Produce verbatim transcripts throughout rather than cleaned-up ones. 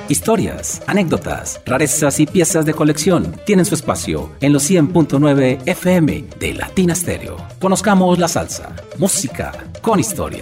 Historias, anécdotas, rarezas y piezas de colección tienen su espacio en los cien punto nueve F M de Latina Stereo. Conozcamos la salsa, música con historia.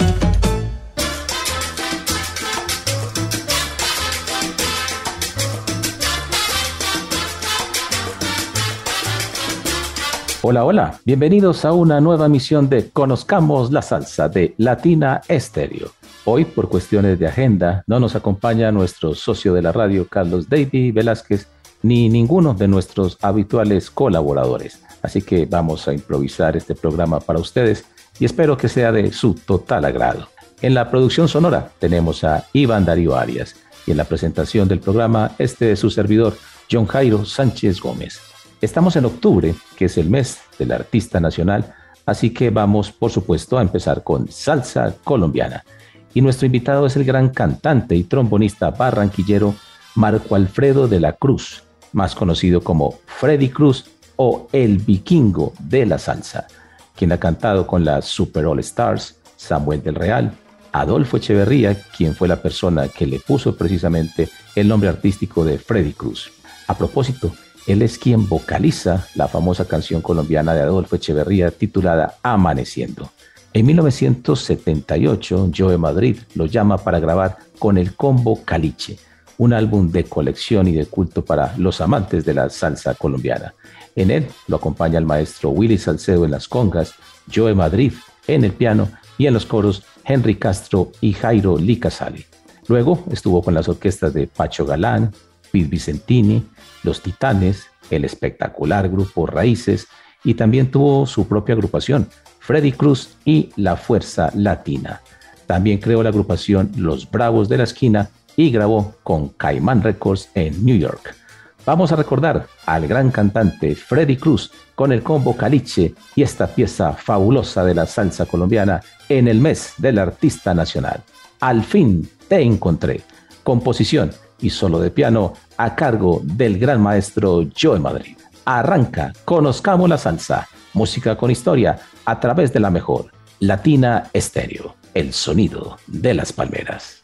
Hola, hola, bienvenidos a una nueva emisión de Conozcamos la Salsa de Latina Stereo. Hoy, por cuestiones de agenda, no nos acompaña nuestro socio de la radio, Carlos David Velázquez, ni ninguno de nuestros habituales colaboradores. Así que vamos a improvisar este programa para ustedes y espero que sea de su total agrado. En la producción sonora tenemos a Iván Darío Arias y en la presentación del programa, este es su servidor, John Jairo Sánchez Gómez. Estamos en octubre, que es el mes del artista nacional, así que vamos, por supuesto, a empezar con salsa colombiana. Y nuestro invitado es el gran cantante y trombonista barranquillero Marco Alfredo de la Cruz, más conocido como Freddy Cruz o el Vikingo de la salsa, quien ha cantado con las Super All Stars, Samuel del Real, Adolfo Echeverría, quien fue la persona que le puso precisamente el nombre artístico de Freddy Cruz. A propósito, él es quien vocaliza la famosa canción colombiana de Adolfo Echeverría titulada Amaneciendo. En mil novecientos setenta y ocho, Joe Madrid lo llama para grabar con el Combo Caliche, un álbum de colección y de culto para los amantes de la salsa colombiana. En él lo acompaña el maestro Willy Salcedo en las congas, Joe Madrid en el piano y en los coros Henry Castro y Jairo Lee Casale. Luego estuvo con las orquestas de Pacho Galán, Pete Vicentini, Los Titanes, el espectacular grupo Raíces y también tuvo su propia agrupación, Freddy Cruz y La Fuerza Latina. También creó la agrupación Los Bravos de la Esquina y grabó con Caimán Records en New York. Vamos a recordar al gran cantante Freddy Cruz con el Combo Caliche y esta pieza fabulosa de la salsa colombiana en el mes del artista nacional. Al fin te encontré. Composición y solo de piano a cargo del gran maestro Joe Madrid. Arranca, conozcamos la salsa, música con historia a través de la mejor, Latina Stereo, el sonido de las palmeras.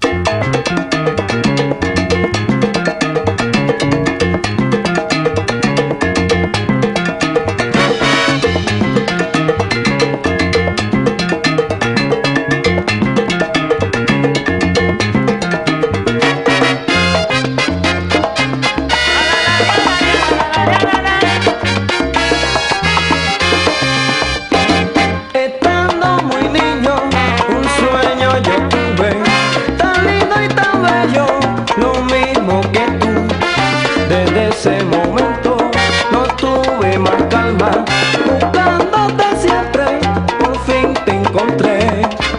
Ese momento no tuve más calma, buscándote siempre, por fin te encontré.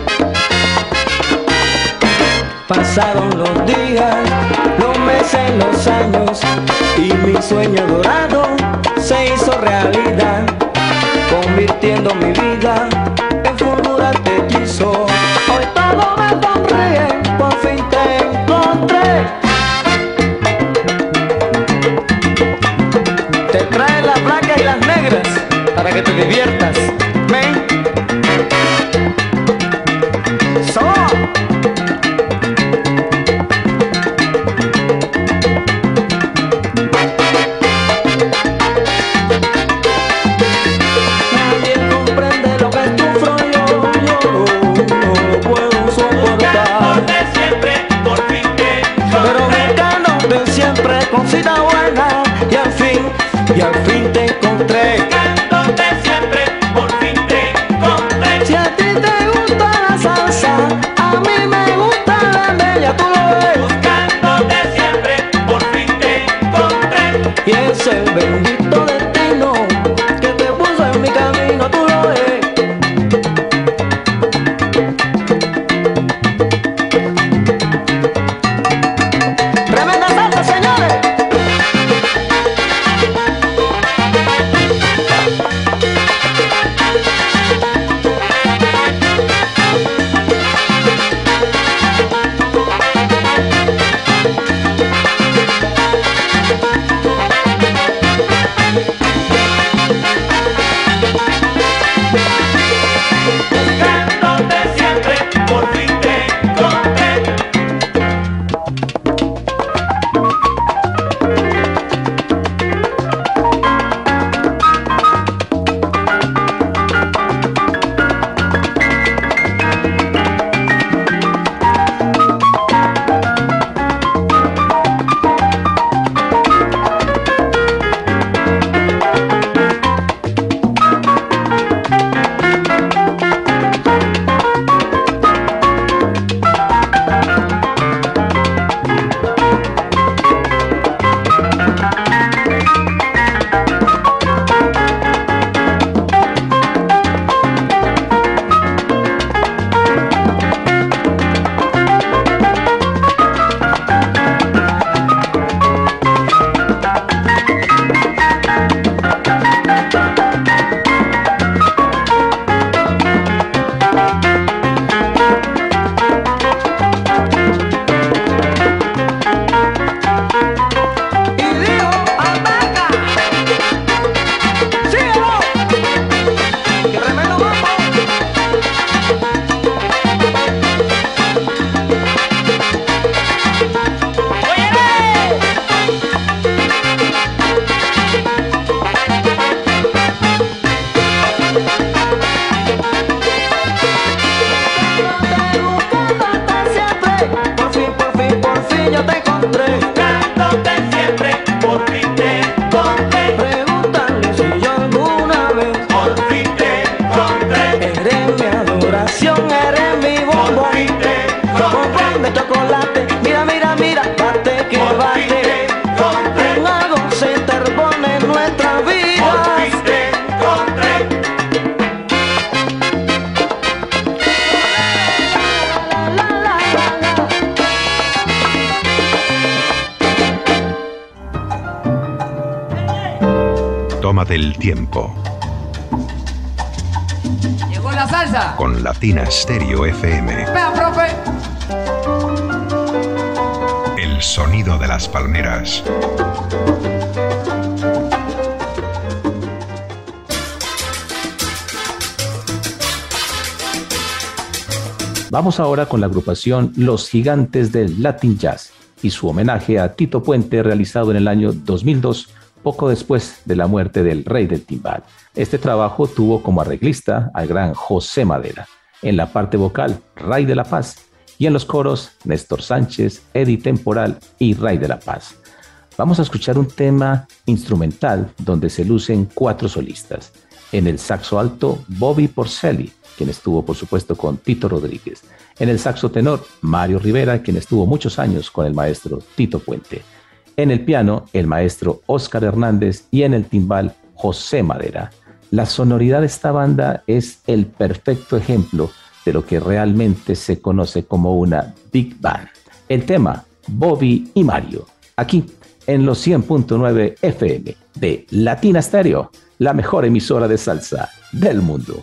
Pasaron los días, los meses, los años, y mi sueño dorado se hizo realidad, convirtiendo mi vida en fulgurante hechizo. Hoy todo me sonríe, por fin te encontré. Te trae las blancas y las negras para que te diviertas. Ven. So. Nadie comprende lo que sufro yo, yo no lo puedo soportar. De siempre, por fin te encontré. Pero me gano de siempre con cita buena y al fin. Y al fin te encontré, cantándote siempre. del tiempo. Llegó la salsa. Con Latina Stereo F M. Vea, profe. El sonido de las palmeras. Vamos ahora con la agrupación Los Gigantes del Latin Jazz y su homenaje a Tito Puente realizado en el año dos mil dos, poco después de la muerte del rey del timbal. Este trabajo tuvo como arreglista al gran José Madera, en la parte vocal Ray de la Paz y en los coros Néstor Sánchez, Eddie Temporal y Ray de la Paz. Vamos a escuchar un tema instrumental donde se lucen cuatro solistas. En el saxo alto, Bobby Porcelli, quien estuvo por supuesto con Tito Rodríguez. En el saxo tenor, Mario Rivera, quien estuvo muchos años con el maestro Tito Puente. En el piano, el maestro Óscar Hernández y en el timbal, José Madera. La sonoridad de esta banda es el perfecto ejemplo de lo que realmente se conoce como una Big Band. El tema, Bobby y Mario, aquí en los cien punto nueve F M de Latina Stereo, la mejor emisora de salsa del mundo.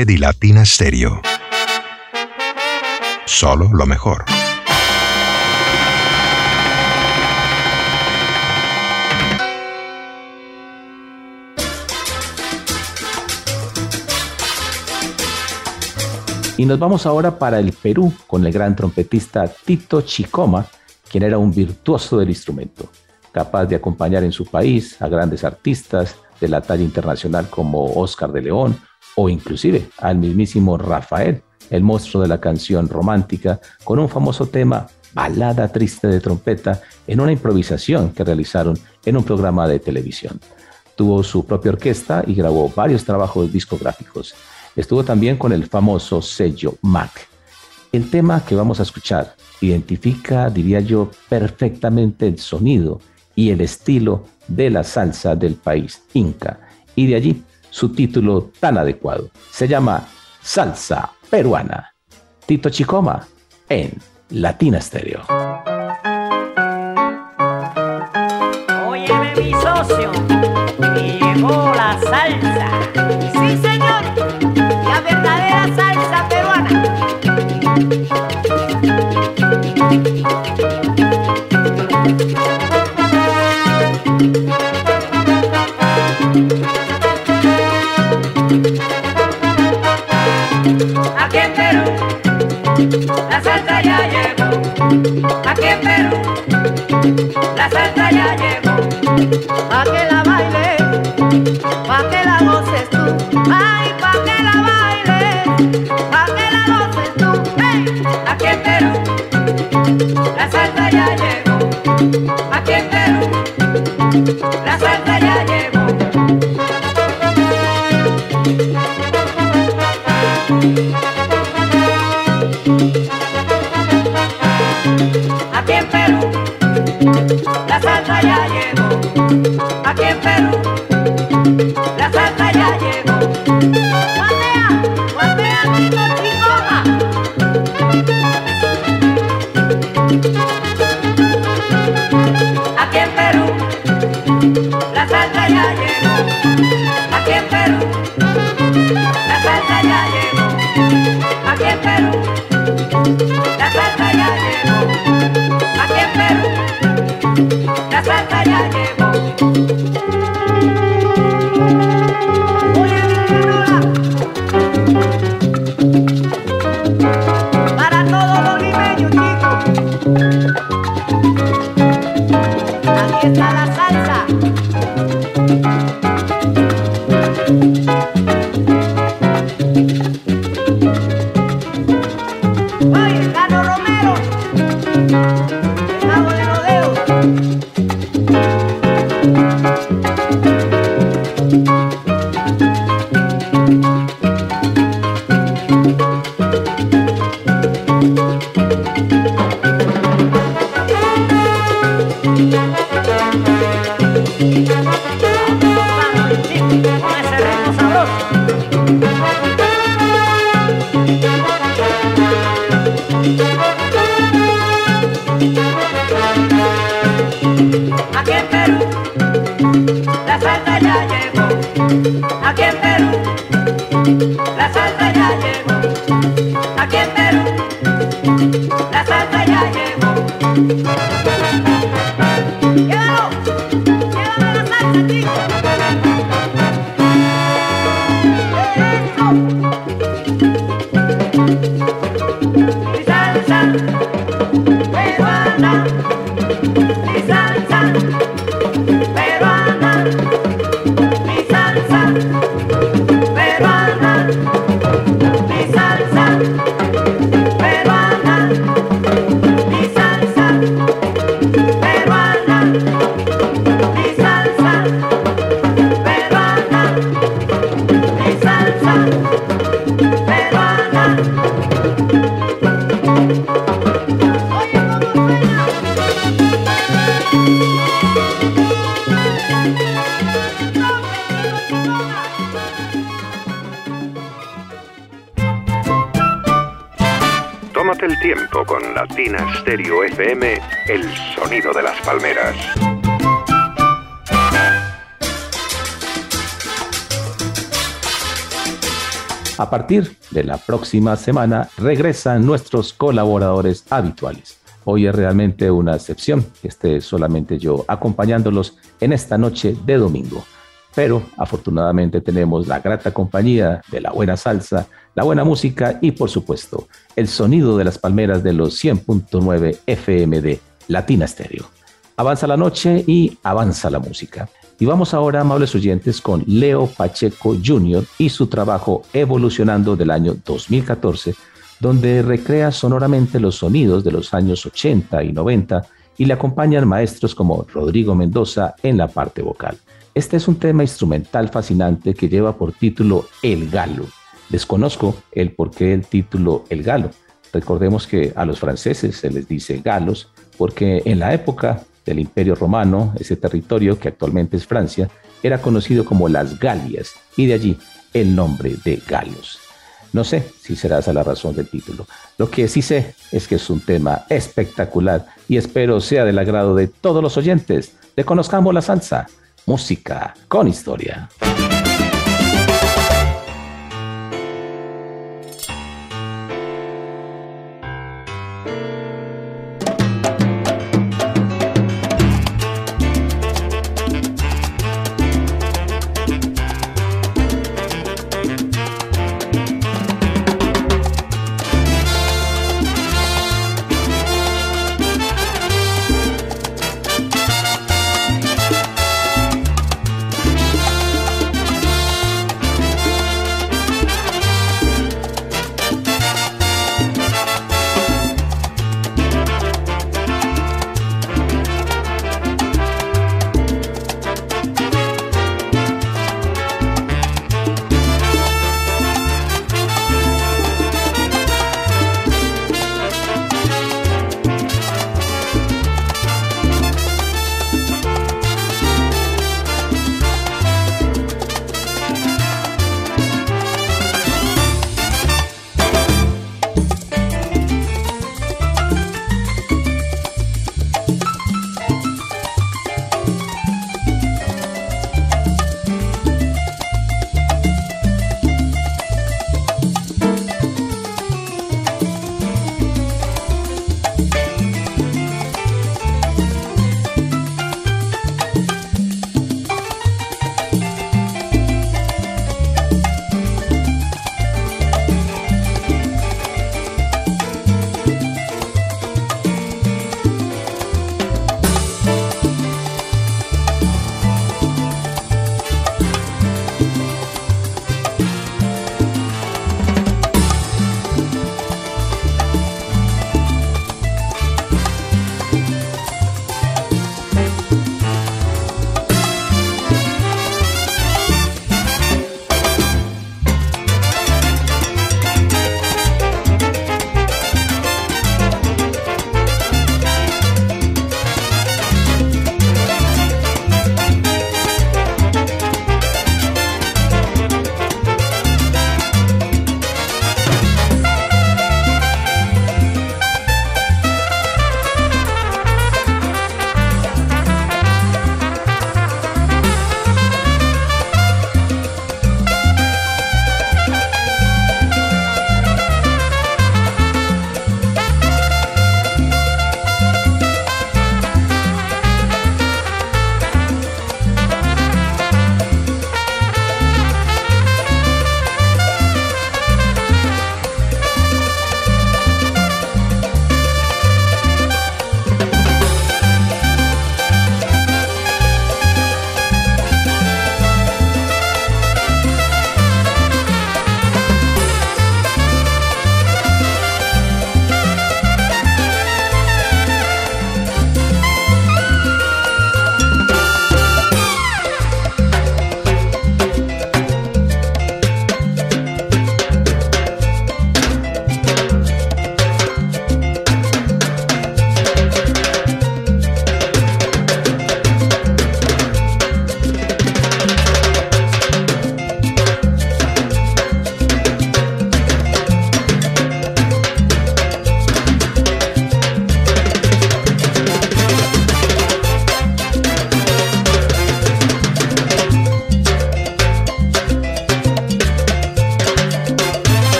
usted y Latina Stereo. Solo lo mejor. Y nos vamos ahora para el Perú con el gran trompetista Tito Chicoma, quien era un virtuoso del instrumento, capaz de acompañar en su país a grandes artistas de la talla internacional como Oscar de León o inclusive al mismísimo Rafael, el monstruo de la canción romántica, con un famoso tema, Balada Triste de Trompeta, en una improvisación que realizaron en un programa de televisión. Tuvo su propia orquesta y grabó varios trabajos discográficos. Estuvo también con el famoso sello M A C. El tema que vamos a escuchar identifica, diría yo, perfectamente el sonido y el estilo de la salsa del país inca, y de allí su título tan adecuado. Se llama Salsa Peruana. Tito Chicoma en Latina Stereo. Óyeme mi socio, y llegó la salsa. Sí señor, la verdadera salsa peruana. Aquí en Perú, la salsa ya llegó. Aquí en Perú, la salsa ya llegó. Pa' que la bailes, pa' que la goces tú. Ay, pa' que la bailes, pa' que la goces tú. Hey, aquí en Perú, la salsa ya llegó. Aquí en Perú, la salsa ya llegó. Aquí en Perú, la salsa ya llegó. Aquí en Perú, la salsa ya llegó. ¡Guatea! ¡Guatea, Tito Chicoma! Aquí en Perú, la salsa ya llegó. Aquí en Perú, la salsa ya llegó. Aquí en Perú, la salsa ya llegó. Aquí en Perú, la salsa ya llegó. Oye, mi Pianola, para todos los limeños, chicos, aquí está la salsa. Oye, Carlos Romero, el mago de rodeo. Vamos, chico, con ese ritmo sabroso. Aquí en Perú, la salsa ya llegó. Aquí en Perú, la salsa ya llegó. Aquí en Perú, la salsa ya llegó. Llévalo, llévame la salsa, chico. Eso. Mi salsa peruana. Mi salsa peruana, mi salsa peruana, mi salsa peruana, mi salsa peruana, mi salsa peruana, mi salsa peruana. Oye, ¿cómo suena? Tómate el tiempo con Latina Stereo F M, el sonido de las palmeras. A partir de la próxima semana regresan nuestros colaboradores habituales. Hoy es realmente una excepción que esté solamente yo acompañándolos en esta noche de domingo. Pero afortunadamente tenemos la grata compañía de la buena salsa, la buena música y por supuesto el sonido de las palmeras de los cien punto nueve F M de Latina Estéreo. Avanza la noche y avanza la música. Y vamos ahora, amables oyentes, con Leo Pacheco junior y su trabajo Evolucionando del año dos mil catorce, donde recrea sonoramente los sonidos de los años ochenta y noventa y le acompañan maestros como Rodrigo Mendoza en la parte vocal. Este es un tema instrumental fascinante que lleva por título El Galo. Desconozco el porqué del título El Galo. Recordemos que a los franceses se les dice galos porque en la época del Imperio Romano, ese territorio que actualmente es Francia, era conocido como las Galias y de allí el nombre de galos. No sé si será esa la razón del título. Lo que sí sé es que es un tema espectacular y espero sea del agrado de todos los oyentes de Conozcamos la Salsa. Música con historia.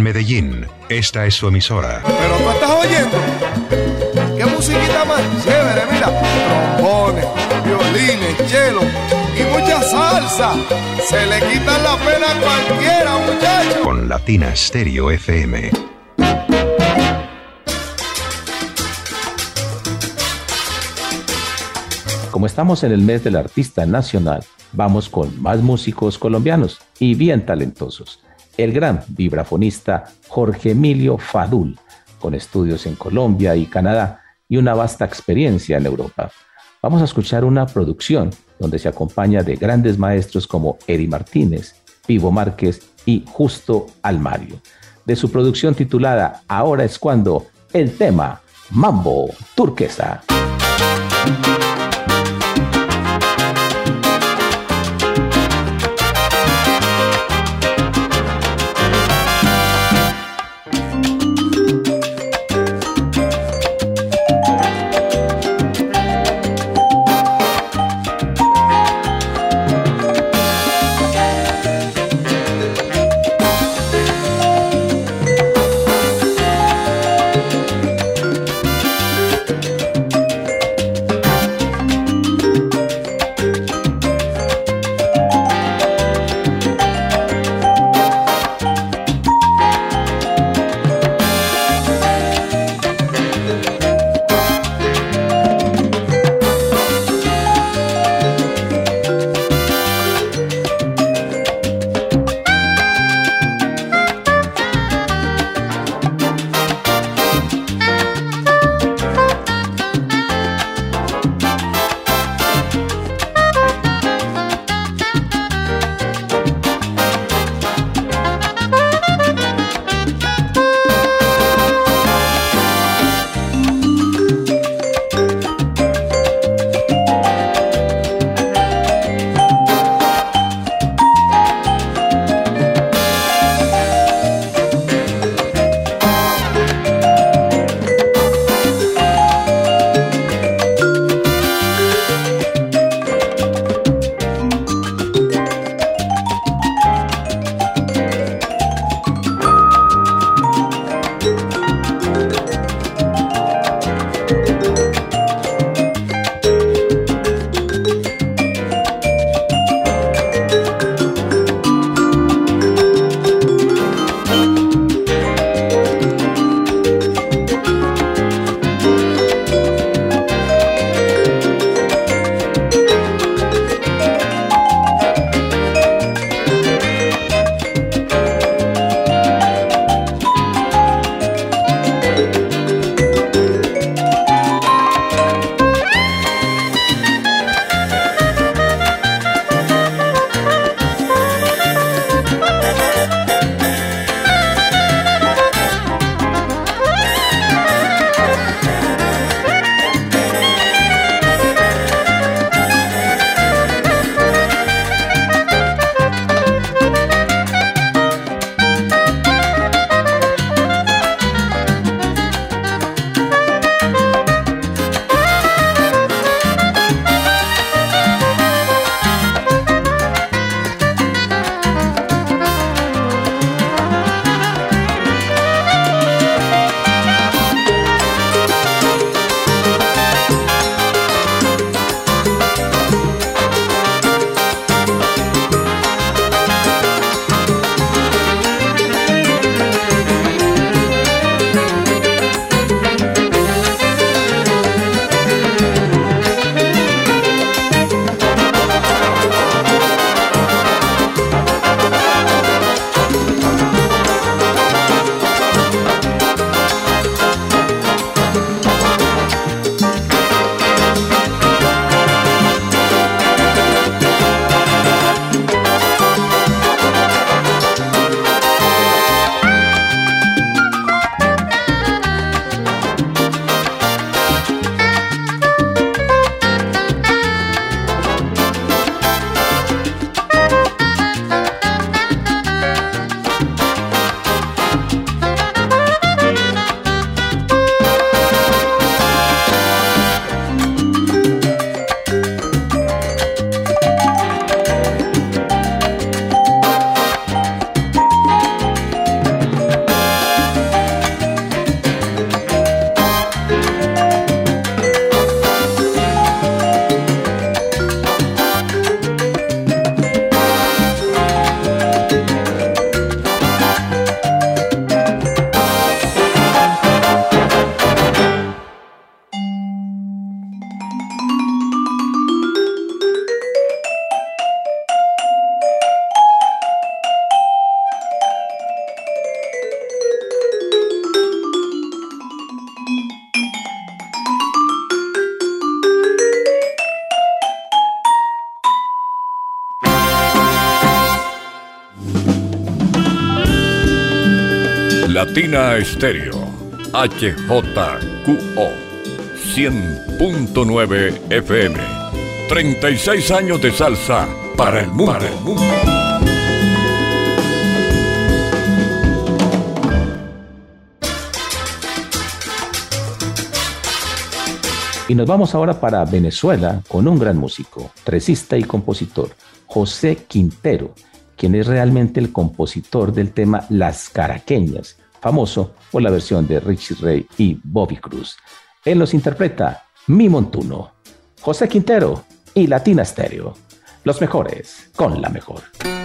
Medellín, esta es su emisora. Pero tú estás oyendo. ¿Qué musiquita más chévere? Mira, trombones, violines, cello y mucha salsa. Se le quita la pena a cualquiera, muchachos. Con Latina Stereo F M. Como estamos en el mes del artista nacional, vamos con más músicos colombianos y bien talentosos. El gran vibrafonista Jorge Emilio Fadul, con estudios en Colombia y Canadá y una vasta experiencia en Europa. Vamos a escuchar una producción donde se acompaña de grandes maestros como Eddie Martínez, Vivo Márquez y Justo Almario. De su producción titulada Ahora es cuando, el tema Mambo Turquesa. Latina Estéreo, H J Q O, cien punto nueve F M. treinta y seis años de salsa para el mundo. Para el mundo. Y nos vamos ahora para Venezuela con un gran músico, tresista y compositor, José Quintero, quien es realmente el compositor del tema Las Caraqueñas, famoso por la versión de Richie Ray y Bobby Cruz. Él nos interpreta Mi Montuno. José Quintero y Latina Estéreo, los mejores con la mejor.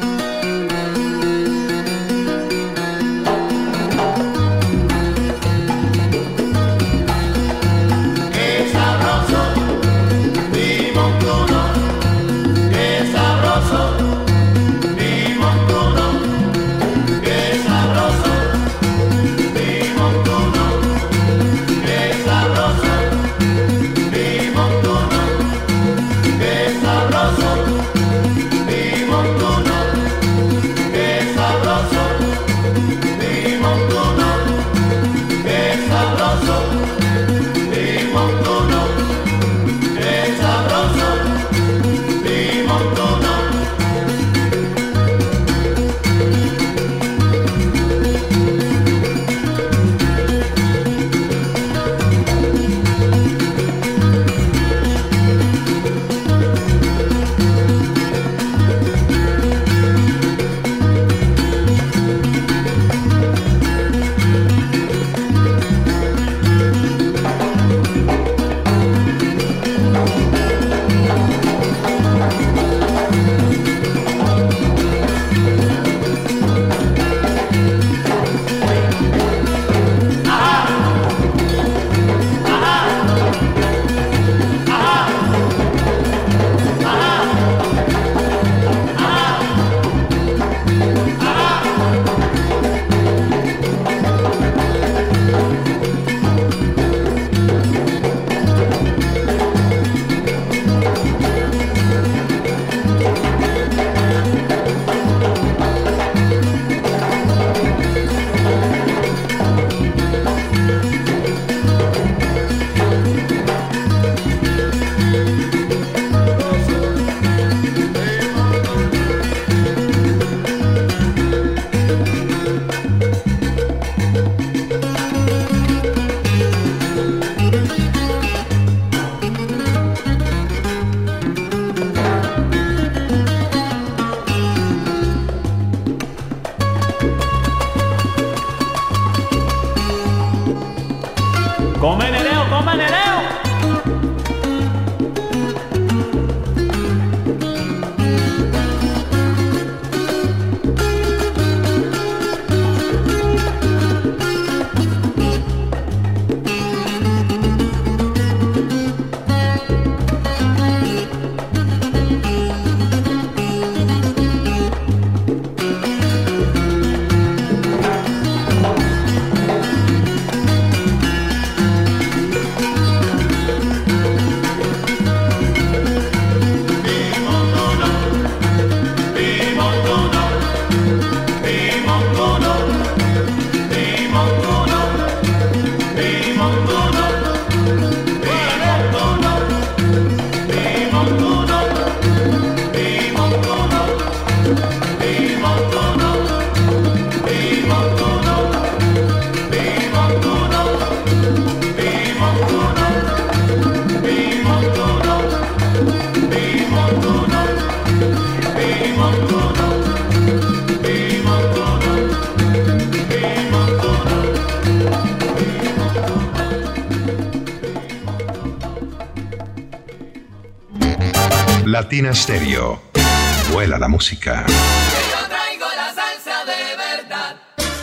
Latina Estéreo. Vuela la música. Yo traigo la salsa de verdad.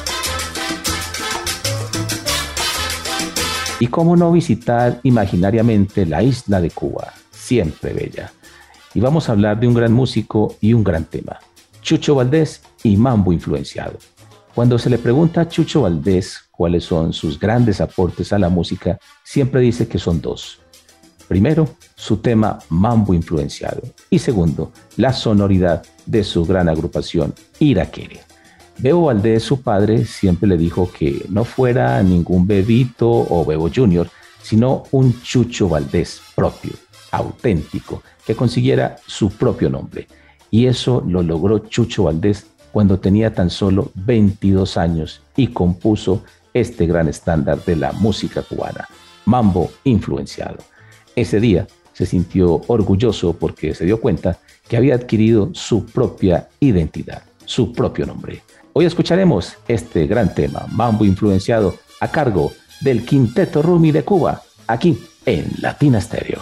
Y cómo no visitar imaginariamente la isla de Cuba, siempre bella. Y vamos a hablar de un gran músico y un gran tema, Chucho Valdés y Mambo Influenciado. Cuando se le pregunta a Chucho Valdés cuáles son sus grandes aportes a la música, siempre dice que son dos. Primero, su tema Mambo Influenciado. Y segundo, la sonoridad de su gran agrupación Iraquere. Bebo Valdés, su padre, siempre le dijo que no fuera ningún Bebito o Bebo Junior, sino un Chucho Valdés propio, auténtico, que consiguiera su propio nombre. Y eso lo logró Chucho Valdés cuando tenía tan solo veintidós años y compuso este gran estándar de la música cubana, Mambo Influenciado. Ese día se sintió orgulloso porque se dio cuenta que había adquirido su propia identidad, su propio nombre. Hoy escucharemos este gran tema, Mambo Influenciado, a cargo del Quinteto Rumi de Cuba, aquí en Latina Stereo.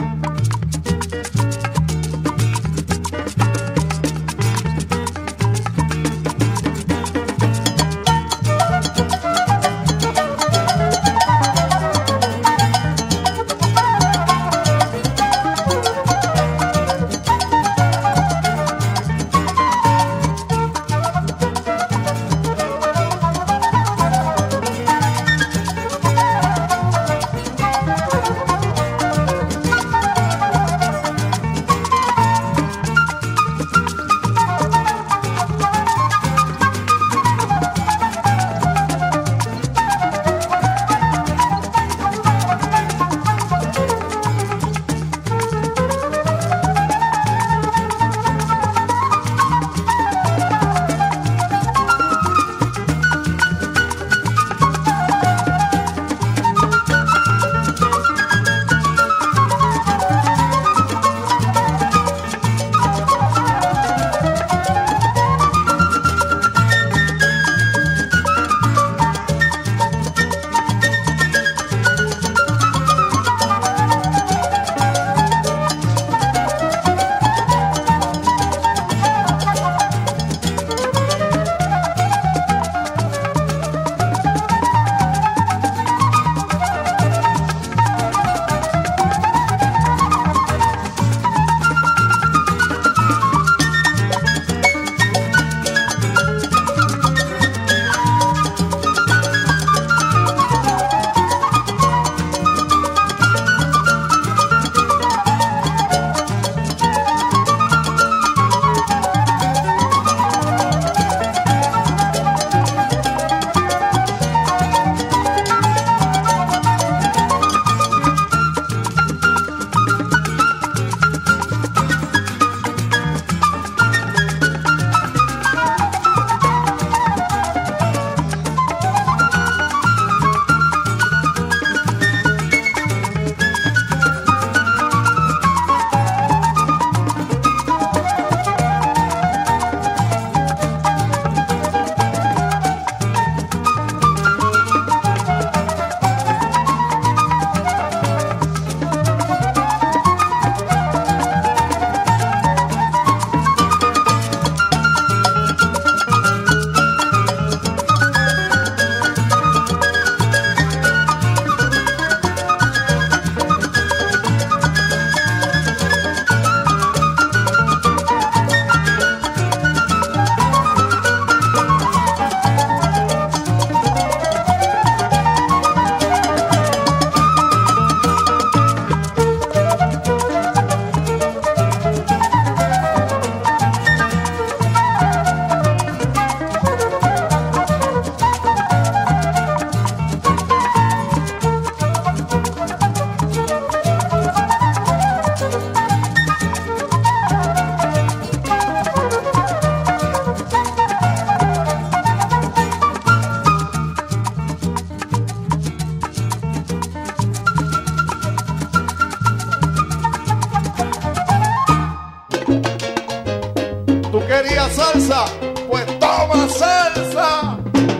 salsa, pues toma salsa.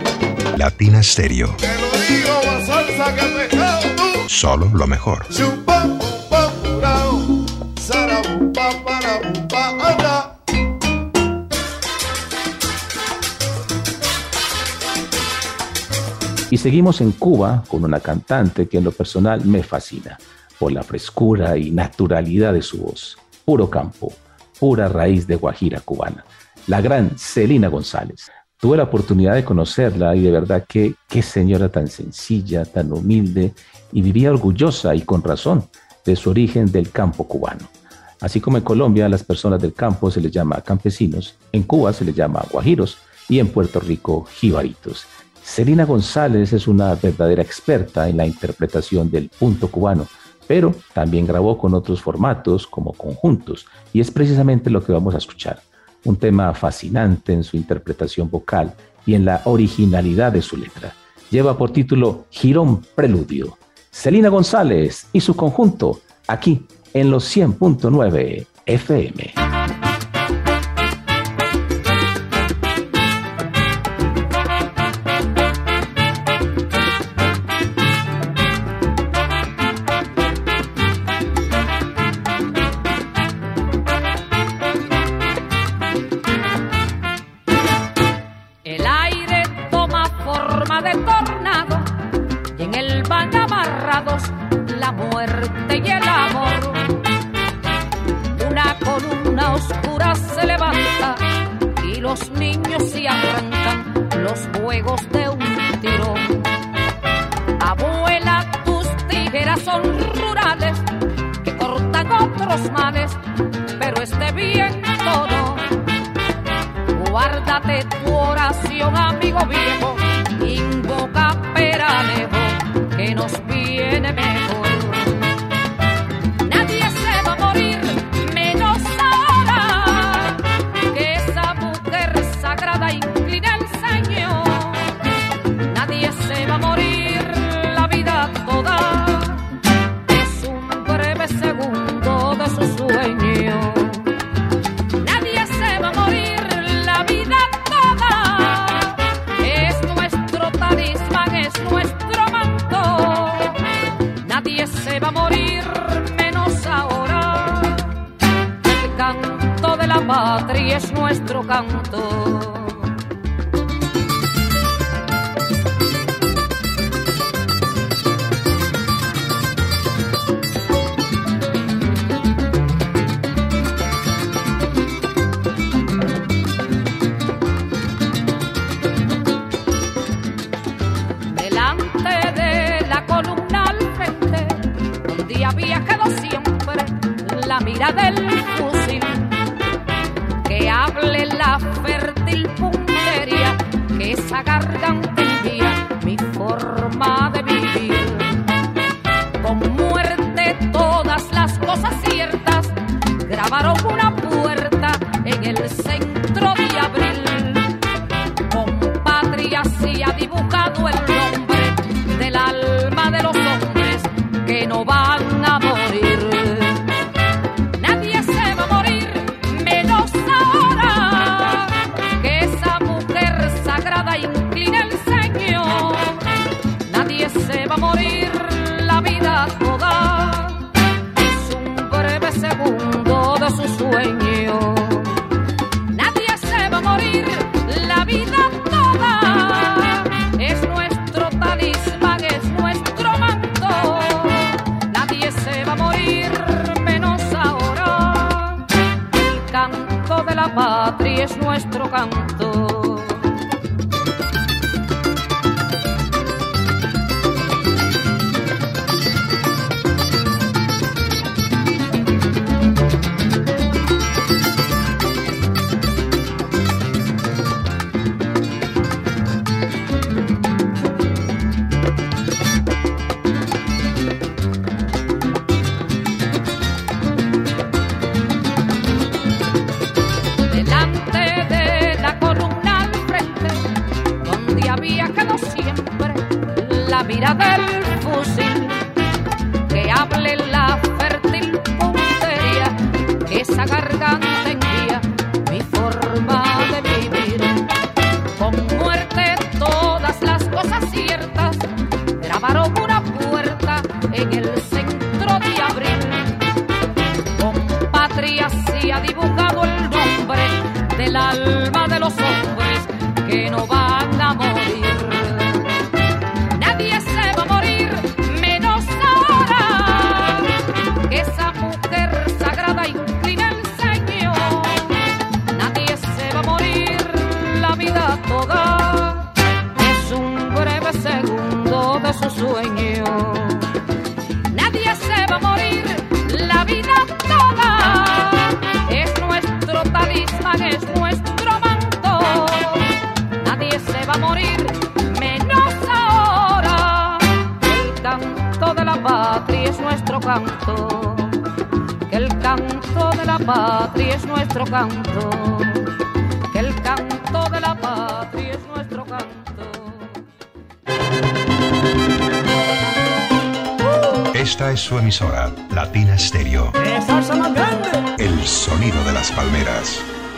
Latina Stereo. Te lo digo, más salsa que pescado tú. Solo lo mejor. Chupa, pupa, purao, sarabupa, parabupa, anda. Y seguimos en Cuba con una cantante que en lo personal me fascina por la frescura y naturalidad de su voz. Puro campo, pura raíz de guajira cubana. La gran Celina González. Tuve la oportunidad de conocerla y de verdad que qué señora tan sencilla, tan humilde, y vivía orgullosa y con razón de su origen del campo cubano. Así como en Colombia a las personas del campo se les llama campesinos, en Cuba se les llama guajiros, y en Puerto Rico, jibaritos. Celina González es una verdadera experta en la interpretación del punto cubano, pero también grabó con otros formatos como conjuntos, y es precisamente lo que vamos a escuchar. Un tema fascinante en su interpretación vocal y en la originalidad de su letra. Lleva por título Girón Preludio. Celina González y su conjunto, aquí en los cien punto nueve F M. La muerte y el amor. Una columna oscura se levanta y los niños se arrancan los juegos de un tirón. Abuela, tus tijeras son rurales que cortan otros males, pero esté bien todo. Guárdate tu oración, amigo viejo, invoca Peralejo, que nos viene mejor. Nadie se va a morir, menos ahora, que esa mujer sagrada inclina el ceño. Nadie se va a morir, la vida toda es un breve segundo de su sueño. Nadie se va a morir, la vida toda es nuestro talismán, es nuestro manto. Nadie se va a morir, menos ahora. El canto de la patria es nuestro canto. Había quedado siempre la mira del fusil, que hable la fértil puntería, que esa garganta envía mi forma de vivir. Con muerte todas las cosas ciertas grabaron una puerta en el centro de abril. Con patria se ha dibujado el nombre del alma de los hombres que no van a morir. Nadie se va a morir, menos ahora, que esa mujer sagrada inclina el ceño. Nadie se va a morir, la vida toda es un breve segundo de su sueño. Nadie se va a morir, la vida toda es nuestro talismán, es nuestro manto. Nadie se va a morir, menos ahora. El canto de la patria es nuestro canto. Mira del fusil, que hable la fértil puntería, que esa garganta envía mi forma de vivir. Con muerte todas las cosas ciertas grabaron una puerta en el centro de abril. Con patria se ha dibujado el nombre del alma de los hombres que no van a morir. Nadie se va a morir, menos ahora, que esa mujer sagrada inclina el ceño. Nadie se va a morir, la vida toda es un breve segundo de su sueño. Nadie se va a morir, la vida toda es nuestro talismán, es nuestro manto. es nuestro canto, que el canto de la patria es nuestro canto, que el canto de la patria es nuestro canto. Esta es su emisora, Latina Stereo. ¡Qué salsa más grande! El sonido de las palmeras.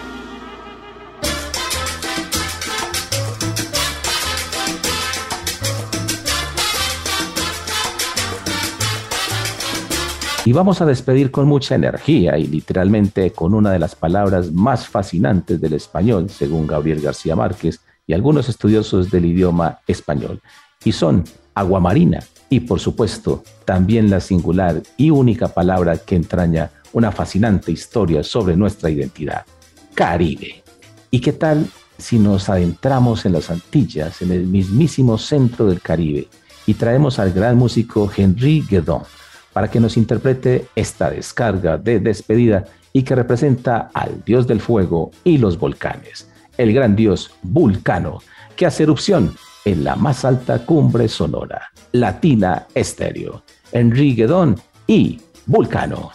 Y vamos a despedir con mucha energía y literalmente con una de las palabras más fascinantes del español, según Gabriel García Márquez y algunos estudiosos del idioma español. Y son aguamarina y, por supuesto, también la singular y única palabra que entraña una fascinante historia sobre nuestra identidad, Caribe. ¿Y qué tal si nos adentramos en las Antillas, en el mismísimo centro del Caribe, y traemos al gran músico Henry Guedon para que nos interprete esta descarga de despedida y que representa al dios del fuego y los volcanes, el gran dios Vulcano, que hace erupción en la más alta cumbre sonora, Latina Stereo, Henry Guedon y Vulcano.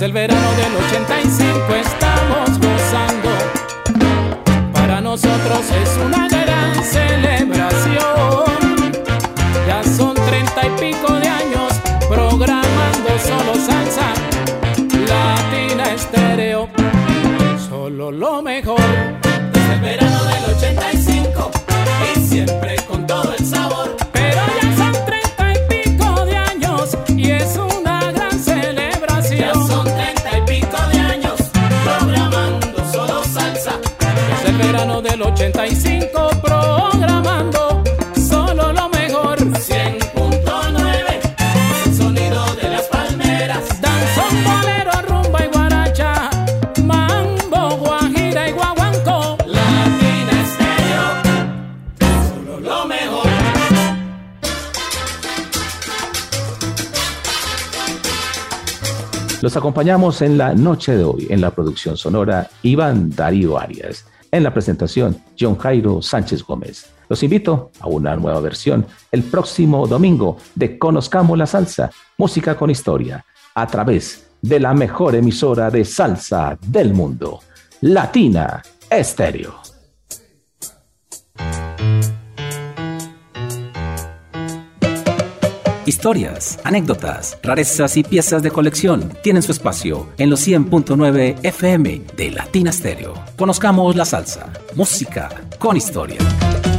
el verano del ochenta y cinco estamos gozando. Para nosotros es una gran celebración. Ya son treinta y pico de años programando solo salsa. Latina Estéreo, solo lo mejor. Desde el verano del ochenta y cinco y siempre con todo el sabor. Pero ya son treinta y pico de años y es una gran celebración. Ya son treinta y pico de años programando solo salsa. Desde el verano del ochenta y cinco programando solo lo mejor. cien punto nueve, el sonido de las palmeras. Danzón, bolero, rumba y guaracha, mambo, guajira y guaguancó. Latina Estéreo, solo lo mejor. Los acompañamos en la noche de hoy. En la producción sonora, Iván Darío Arias. En la presentación, John Jairo Sánchez Gómez. Los invito a una nueva versión el próximo domingo de Conozcamos la Salsa, música con historia, a través de la mejor emisora de salsa del mundo, Latina Estéreo. Historias, anécdotas, rarezas y piezas de colección tienen su espacio en los cien punto nueve F M de Latina Estéreo. Conozcamos la salsa, música con historia.